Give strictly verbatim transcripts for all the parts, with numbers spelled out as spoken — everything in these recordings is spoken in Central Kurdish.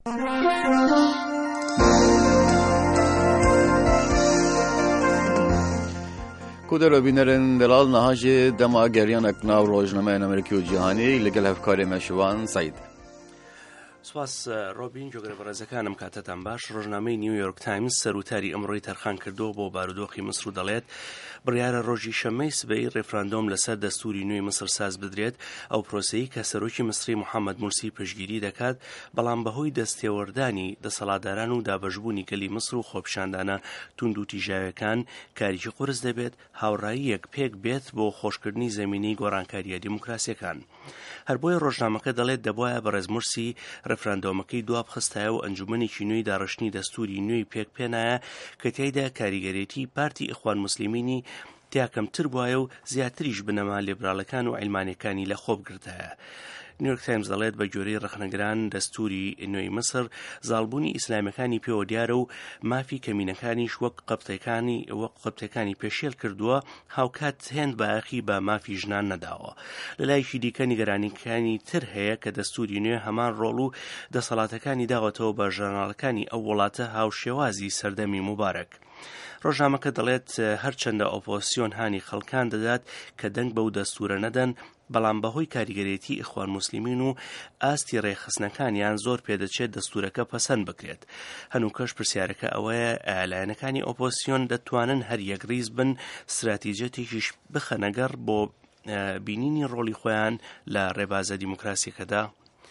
کودر بینرن دلال نهاج دما گریانک ناو روزنامه امریکی و جهانی لگل هفکاری مشوان سعید. سواس ڕۆبین جۆگرە بەڕێزەکانم کاتتان باش. ڕۆژنامەی نیویۆرک تایمز سەرروتاری ئەمڕۆی تەرخان کردو بۆ بارودۆخی مسر و دەڵێت بڕیارە ڕۆژی شەمەی سبەی ڕێفراندۆم لەسەر دەستوری نوێی مسر ساز بدرێت، ئەو پرۆسەی کە سەرۆکی مسری محەممەد مورسی پشگیری دەکات، بەڵام بەهۆی دەستێوەردانی دەسەڵاتداران و دابەشبوونی گەلی مسر و خۆپیشاندانە توند و تیژاویەکان کاریکی قورس دەبێت هاوڕاییەک پێک بێت بۆ خۆشکردنی زەمینەی گۆڕانکاریە دیموکراسیەکان. هەر بۆیە ڕۆژنامەکە دەڵێت دەبوایە بەڕێز مورسی ڕێفراندۆمەکەی دواب خستایە و ئەنجومەنێکی نوێی داڕشتنی دەستوری نوێی پێک پێنایە کە تیایدا کاریگەرێتی پارتی ئیخوان موسلیمینی تیاکەمتر بووایە و زیاتریش بنەما لێبراڵەکان و عیلمانیەکانی لە خۆ بگرتایە. نیویۆرک تایمز دەڵێت بە جۆرەی ڕەخنەگران دەستوری نوێی مسر زاڵبوونی ئیسلامیەکانی پێوە دیارە و مافی کەمینەکانیش وەک قەبتەکانی وەک قەبتەکانی پێشێل کردووە هاوکات هێند بایەخی بە مافی ژنان نەداوە. لە لایەکی دیکە نیگەرانیەکانی تر هەیە کە دەستوری نوێ هەمان ڕۆڵ و دەسەڵاتەکانی داوەتەوە بە ژەرناڵەکانی ئەو وڵاتە هاوشێوازی سەردەمی مبارەک. ڕۆژنامەکە دەڵێت هەرچەندە ئۆپۆزیسیۆن هانی خەڵکان دەدات کە دەنگ بەو دەستورە نەدەن، بەڵام بەهۆی کاریگەرێتی ئیخوان موسلیمین و ئاستی ڕێخستنەکانیان زۆر پێدەچێت دەستورەکە پەسەند بکرێت. هەنووکەش پرسیارەکە ئەوەیە ئەلایەنەکانی ئۆپۆزیسیۆن دەتوانن هەر یەک ڕیز بن استراتیجەتێکیش بخەنەگەڕ بۆ بینینی ڕۆڵی خۆیان لە ڕێبازە دیموکراسیەکەدا.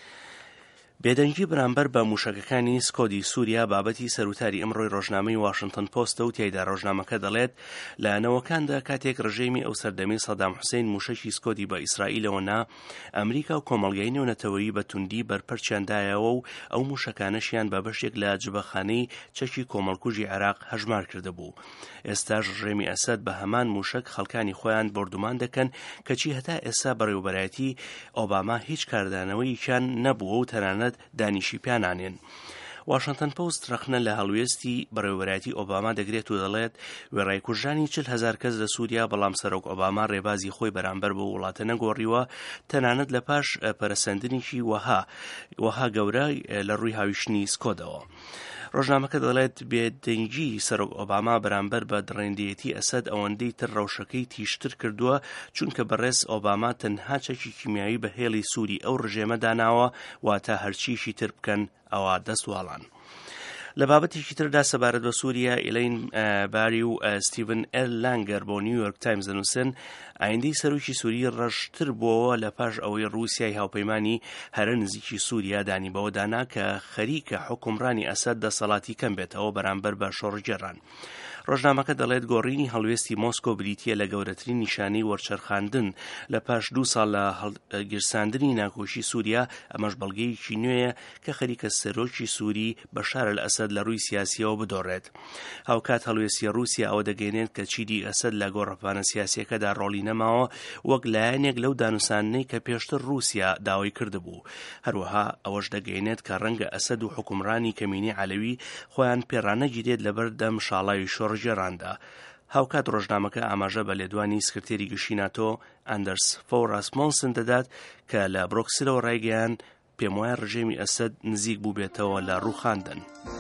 بێدەنگی بەرامبەر بە موشەکەکانی سکۆدی سووریا بابەتی سەرروتاری ئەمڕۆی ڕۆژنامەی واشنگتن پۆستە و تیایدا ڕۆژنامەکە دەڵێت لە نەوەکاندا کاتێک ڕژێمی ئەو سەردەمی سەدام حوسێن موشەکی سکۆدی بە ئیسرائیلەوە نا، ئەمریکا و کۆمەڵگەی نێونەتەوەیی بە توندی بەرپەرچیاندایەوە و ئەو موشەکانەشیان بە بەشێک لە جبەخانەی چەکی کۆمەڵکوژی عێراق هەژمار کردهبوو. ئێستاش ڕژێمی ئەسەد بە هەمان موشک خەڵکانی خۆیان بردومان دەکەن کەچی هەتا ئێستا بەڕێوەبەرایەتی ئۆباما هیچ کاردانەوەییان نەبووە و تەنانەت دانیشی پیانانێن. واشنگتن پۆست ڕەخنە لە هەڵوێستی بەڕێوەبەرایەتی ئۆباما دەگرێت و دەڵێت وێڕای کوژانی چل هەزار کەس لە سووریا، بەڵام سەرۆک ئۆباما ڕێبازی خۆی بەرامبەر بە وڵاتە نەگۆڕیوە، تەنانەت لە پاش پەرەسەندنیشی وەها وەها گەورە لە ڕووی هاویشتنی سکۆدەوە. ڕۆژنامەکە دەڵێت بێدەنگی سەرۆک ئۆباما بەرامبەر بە دڕێندەیەتی ئەسەد ئەوەندەی تر ڕەوشەکەی تیشتر کردووە، چونکە بەڕێز ئۆباما تەنها چەکی کیمیایی بە هێڵی سووری ئەو ڕژێمە داناوە، واتە هەرچیشی تر بکەن ئەوە دەستواڵان. لە بابەتێکی تردا سەبارەت بە سووریا، ئیلین باری و ستیڤن ئێل لانگەر بۆ نیویۆرک تایمز دەنووسن ئایندەی سەرۆکی سووری ڕەشتر بووەوە لە پاش ئەوەی ڕووسیای هاوپەیمانی هەرە نزیکی سووریا دانی بەوە دانا کە خەریکە حکومڕانی ئەسەد دەسەڵاتی کەم بێتەوە بەرامبەر بە شۆڕجێڕان. ڕۆژنامەکە دەڵێت گۆڕینی هەڵوێستی مۆسکۆ بریتیە لە گەورەترین نیشانەی وەرچەرخاندن لە پاش دوو ساڵ لە هەڵگرساندنی ناکۆشی سووریا. ئەمەش بەڵگەیەکی نوێیە کە خەریکە سەرۆکی سووری بەشار ئەسەد لە ڕووی سیاسیەوە بدۆڕێت. هاوکات هەڵوێستی رووسیا ئەوە دەگەێنێت کە چیدی ئەسەد لە گۆڕەپانە سیاسیەکەدا ڕۆڵی نەماوە، وەک لایەنێک لەو دانووسانەی کە پێشتر رووسیا داوای کردبوو. هەروەها ئەوەش دەگەێنێت کە ڕەنگە ئەسەد و حکومڕانی کەمینی عەلەوی خۆیان پێڕانەگیرێت لەبەر دەم شاڵاوی شۆڕجێڕاندا. هاوکات ڕۆژنامەکە ئاماژە بە لێدوانی سکرتێری گشتی ناتۆ ئەندەرس فۆ راسمۆنسن دەدات کە لە برۆکسلەوە ڕایگەیان پێم وایە ڕژێمی ئەسەد نزیک بوو بێتەوە لە ڕووخاندن.